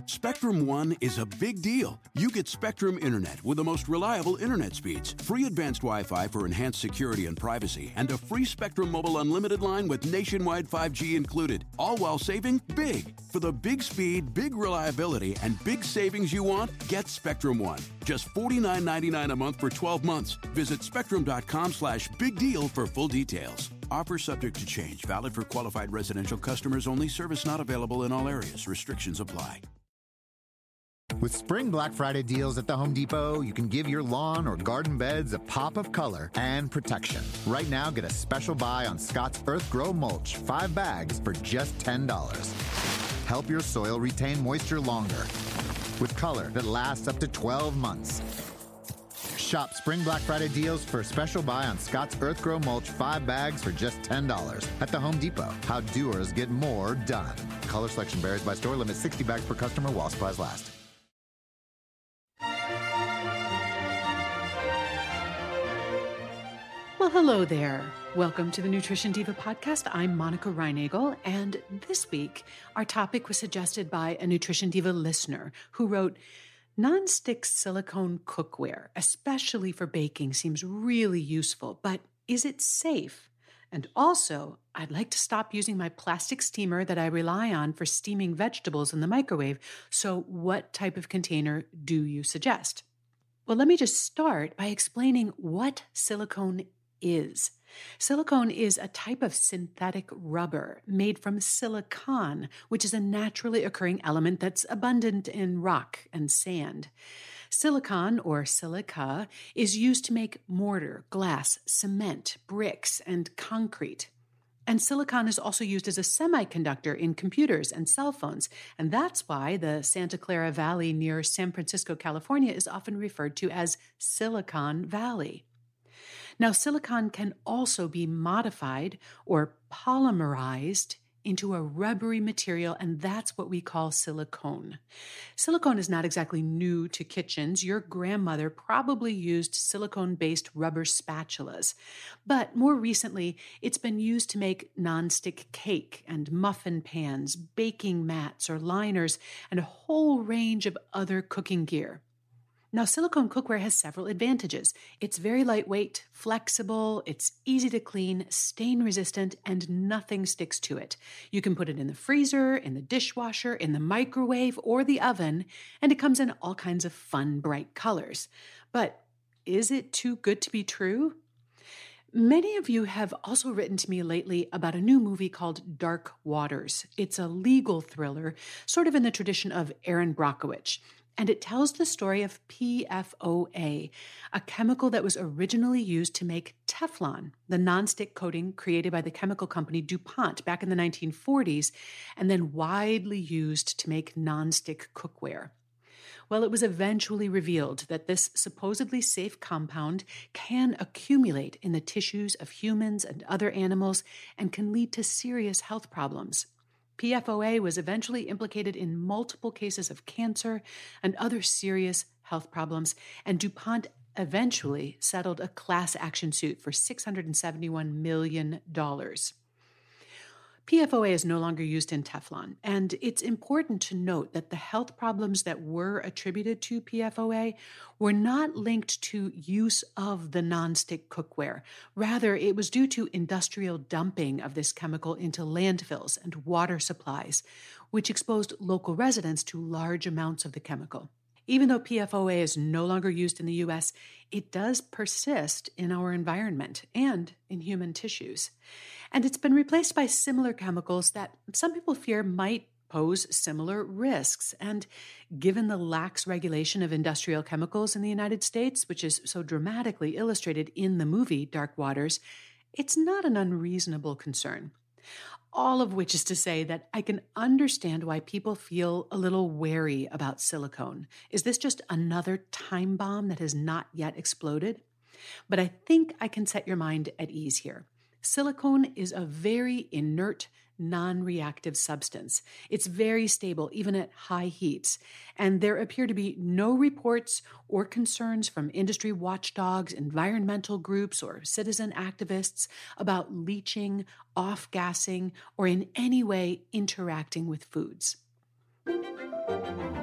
Spectrum One is a big deal. You get Spectrum Internet with the most reliable internet speeds, free advanced Wi-Fi for enhanced security and privacy, and a free Spectrum Mobile Unlimited line with nationwide 5G included, all while saving big. For the big speed, big reliability, and big savings you want, get Spectrum One. Just $49.99 a month for 12 months. Visit spectrum.com/big deal for full details. Offer subject to change. Valid for qualified residential customers only. Service not available in all areas. Restrictions apply. With Spring Black Friday deals at the Home Depot, you can give your lawn or garden beds a pop of color and protection. Right now, get a special buy on Scott's Earth Grow Mulch, 5 bags for just $10. Help your soil retain moisture longer with color that lasts up to 12 months. Shop Spring Black Friday deals for a special buy on Scott's Earth Grow Mulch, 5 bags for just $10 at the Home Depot. How doers get more done. Color selection varies by store. Limit 60 bags per customer while supplies last. Well, hello there. Welcome to the Nutrition Diva podcast. I'm Monica Reinagel, and this week our topic was suggested by a Nutrition Diva listener who wrote, "Non-stick silicone cookware, especially for baking, seems really useful, but is it safe? And also, I'd like to stop using my plastic steamer that I rely on for steaming vegetables in the microwave. So what type of container do you suggest?" Well, let me just start by explaining what silicone is. Silicone is a type of synthetic rubber made from silicon, which is a naturally occurring element that's abundant in rock and sand. Silicon, or silica, is used to make mortar, glass, cement, bricks, and concrete. And silicon is also used as a semiconductor in computers and cell phones, and that's why the Santa Clara Valley near San Francisco, California, is often referred to as Silicon Valley. Now, silicon can also be modified or polymerized into a rubbery material, and that's what we call silicone. Silicone is not exactly new to kitchens. Your grandmother probably used silicone-based rubber spatulas. But more recently, it's been used to make nonstick cake and muffin pans, baking mats or liners, and a whole range of other cooking gear. Now, silicone cookware has several advantages. It's very lightweight, flexible, it's easy to clean, stain-resistant, and nothing sticks to it. You can put it in the freezer, in the dishwasher, in the microwave, or the oven, and it comes in all kinds of fun, bright colors. But is it too good to be true? Many of you have also written to me lately about a new movie called Dark Waters. It's a legal thriller, sort of in the tradition of Erin Brockovich. And it tells the story of PFOA, a chemical that was originally used to make Teflon, the nonstick coating created by the chemical company DuPont back in the 1940s, and then widely used to make nonstick cookware. Well, it was eventually revealed that this supposedly safe compound can accumulate in the tissues of humans and other animals and can lead to serious health problems. PFOA was eventually implicated in multiple cases of cancer and other serious health problems, and DuPont eventually settled a class action suit for $671 million. PFOA is no longer used in Teflon, and it's important to note that the health problems that were attributed to PFOA were not linked to use of the nonstick cookware. Rather, it was due to industrial dumping of this chemical into landfills and water supplies, which exposed local residents to large amounts of the chemical. Even though PFOA is no longer used in the U.S., it does persist in our environment and in human tissues. And it's been replaced by similar chemicals that some people fear might pose similar risks. And given the lax regulation of industrial chemicals in the United States, which is so dramatically illustrated in the movie Dark Waters, it's not an unreasonable concern. All of which is to say that I can understand why people feel a little wary about silicone. Is this just another time bomb that has not yet exploded? But I think I can set your mind at ease here. Silicone is a very inert, non-reactive substance. It's very stable, even at high heats. And there appear to be no reports or concerns from industry watchdogs, environmental groups, or citizen activists about leaching, off-gassing, or in any way interacting with foods.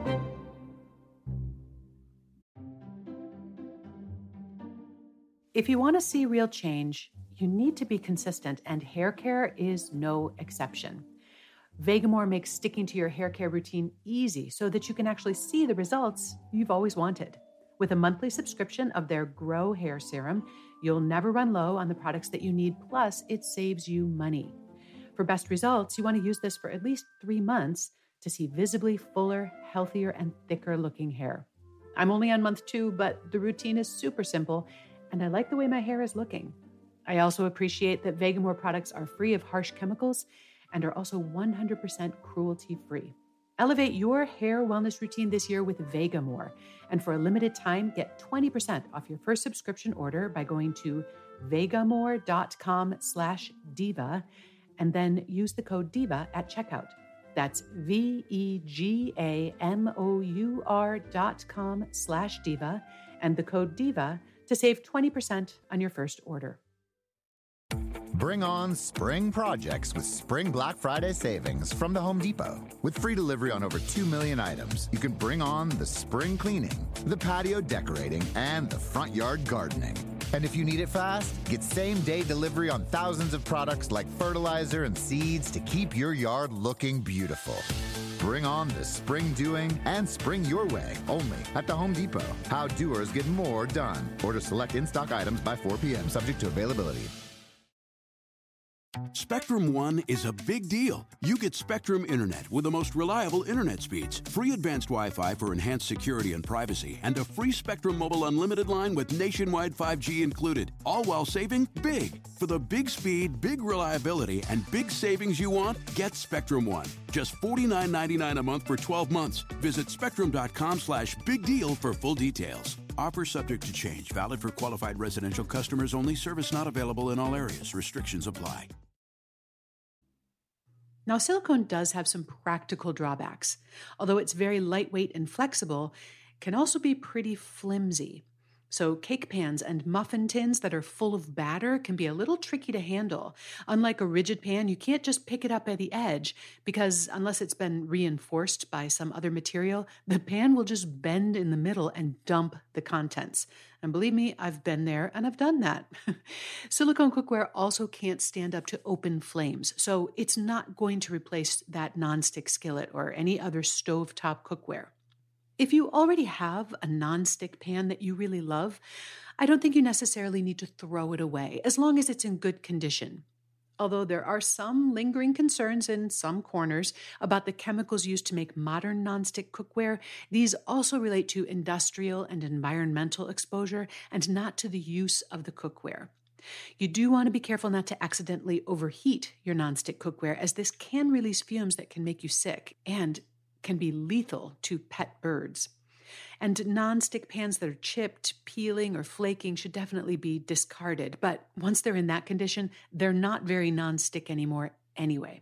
If you want to see real change, you need to be consistent, and hair care is no exception. Vegamour makes sticking to your hair care routine easy so that you can actually see the results you've always wanted. With a monthly subscription of their Grow Hair Serum, you'll never run low on the products that you need, plus it saves you money. For best results, you want to use this for at least 3 months to see visibly fuller, healthier, and thicker looking hair. I'm only on month 2, but the routine is super simple, and I like the way my hair is looking. I also appreciate that Vegamour products are free of harsh chemicals and are also 100% cruelty-free. Elevate your hair wellness routine this year with Vegamour, and for a limited time, get 20% off your first subscription order by going to vegamour.com/diva and then use the code DIVA at checkout. That's vegamour.com/diva and the code DIVA to save 20% on your first order. Bring on spring projects with Spring Black Friday savings from the Home Depot. With free delivery on over 2 million items, you can bring on the spring cleaning, the patio decorating, and the front yard gardening. And if you need it fast, get same-day delivery on thousands of products like fertilizer and seeds to keep your yard looking beautiful. Bring on the spring doing and spring your way, only at the Home Depot. How doers get more done. Order select in-stock items by 4 p.m., subject to availability. Spectrum One is a big deal. You get Spectrum Internet with the most reliable internet speeds, free advanced Wi-Fi for enhanced security and privacy, and a free Spectrum Mobile Unlimited line with nationwide 5G included, all while saving big. For the big speed, big reliability, and big savings you want, get Spectrum One. Just $49.99 a month for 12 months. Visit spectrum.com/big deal for full details. Offer subject to change. Valid for qualified residential customers only. Service not available in all areas. Restrictions apply. Now, silicone does have some practical drawbacks. Although it's very lightweight and flexible, it can also be pretty flimsy. So cake pans and muffin tins that are full of batter can be a little tricky to handle. Unlike a rigid pan, you can't just pick it up at the edge because unless it's been reinforced by some other material, the pan will just bend in the middle and dump the contents. And believe me, I've been there and I've done that. Silicone cookware also can't stand up to open flames, so it's not going to replace that nonstick skillet or any other stovetop cookware. If you already have a nonstick pan that you really love, I don't think you necessarily need to throw it away, as long as it's in good condition. Although there are some lingering concerns in some corners about the chemicals used to make modern nonstick cookware, these also relate to industrial and environmental exposure and not to the use of the cookware. You do want to be careful not to accidentally overheat your nonstick cookware, as this can release fumes that can make you sick and can be lethal to pet birds. And nonstick pans that are chipped, peeling, or flaking should definitely be discarded. But once they're in that condition, they're not very nonstick anymore anyway.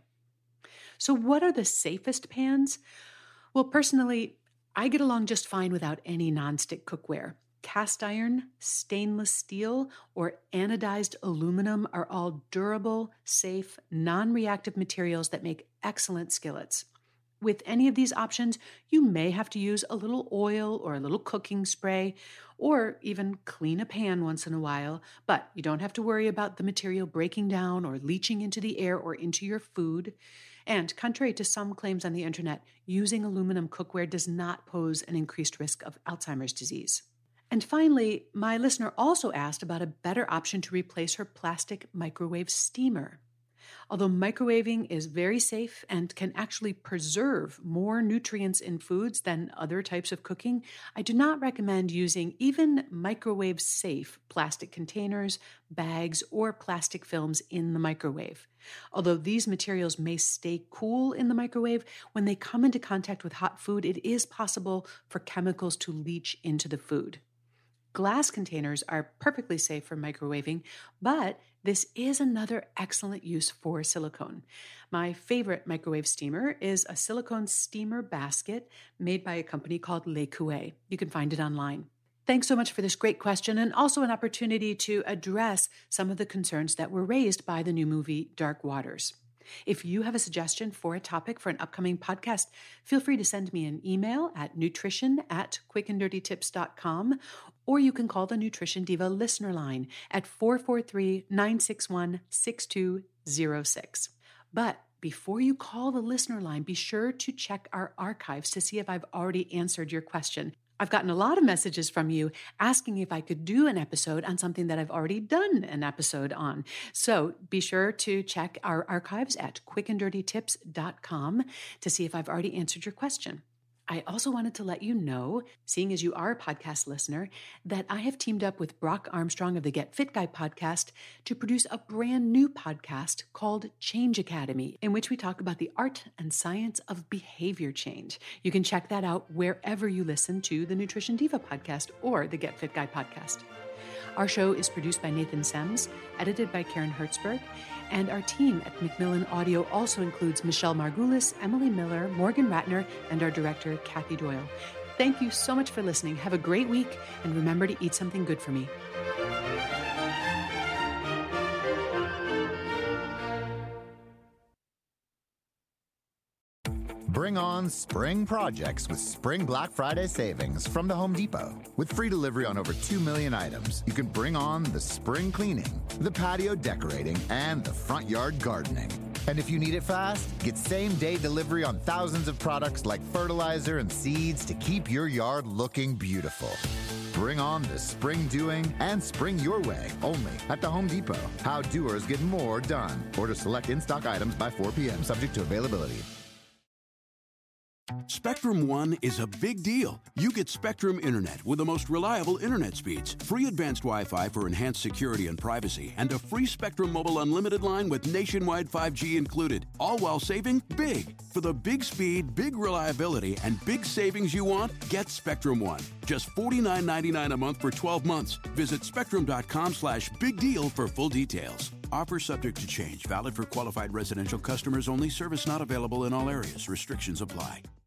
So what are the safest pans? Well, personally, I get along just fine without any nonstick cookware. Cast iron, stainless steel, or anodized aluminum are all durable, safe, non-reactive materials that make excellent skillets. With any of these options, you may have to use a little oil or a little cooking spray, or even clean a pan once in a while, but you don't have to worry about the material breaking down or leaching into the air or into your food. And contrary to some claims on the internet, using aluminum cookware does not pose an increased risk of Alzheimer's disease. And finally, my listener also asked about a better option to replace her plastic microwave steamer. Although microwaving is very safe and can actually preserve more nutrients in foods than other types of cooking, I do not recommend using even microwave-safe plastic containers, bags, or plastic films in the microwave. Although these materials may stay cool in the microwave, when they come into contact with hot food, it is possible for chemicals to leach into the food. Glass containers are perfectly safe for microwaving, but this is another excellent use for silicone. My favorite microwave steamer is a silicone steamer basket made by a company called Le Couet. You can find it online. Thanks so much for this great question, and also an opportunity to address some of the concerns that were raised by the new movie Dark Waters. If you have a suggestion for a topic for an upcoming podcast, feel free to send me an email at nutrition@quickanddirtytips.com, or you can call the Nutrition Diva listener line at 443-961-6206. But before you call the listener line, be sure to check our archives to see if I've already answered your question. I've gotten a lot of messages from you asking if I could do an episode on something that I've already done an episode on. So be sure to check our archives at quickanddirtytips.com to see if I've already answered your question. I also wanted to let you know, seeing as you are a podcast listener, that I have teamed up with Brock Armstrong of the Get Fit Guy podcast to produce a brand new podcast called Change Academy, in which we talk about the art and science of behavior change. You can check that out wherever you listen to the Nutrition Diva podcast or the Get Fit Guy podcast. Our show is produced by Nathan Sems, edited by Karen Hertzberg, and our team at Macmillan Audio also includes Michelle Margulis, Emily Miller, Morgan Ratner, and our director, Kathy Doyle. Thank you so much for listening. Have a great week, and remember to eat something good for me. Bring on spring projects with Spring Black Friday savings from the Home Depot. With free delivery on over 2 million items, you can bring on the spring cleaning, the patio decorating, and the front yard gardening. And if you need it fast, get same-day delivery on thousands of products like fertilizer and seeds to keep your yard looking beautiful. Bring on the spring doing and spring your way only at the Home Depot. How doers get more done. Order select in-stock items by 4 p.m. subject to availability. Spectrum One is a big deal. You get Spectrum Internet with the most reliable internet speeds, free advanced Wi-Fi for enhanced security and privacy, and a free Spectrum Mobile Unlimited line with nationwide 5G included, all while saving big. For the big speed, big reliability, and big savings you want, get Spectrum One. Just $49.99 a month for 12 months. Visit spectrum.com/big deal for full details. Offer subject to change. Valid for qualified residential customers only. Service not available in all areas. Restrictions apply.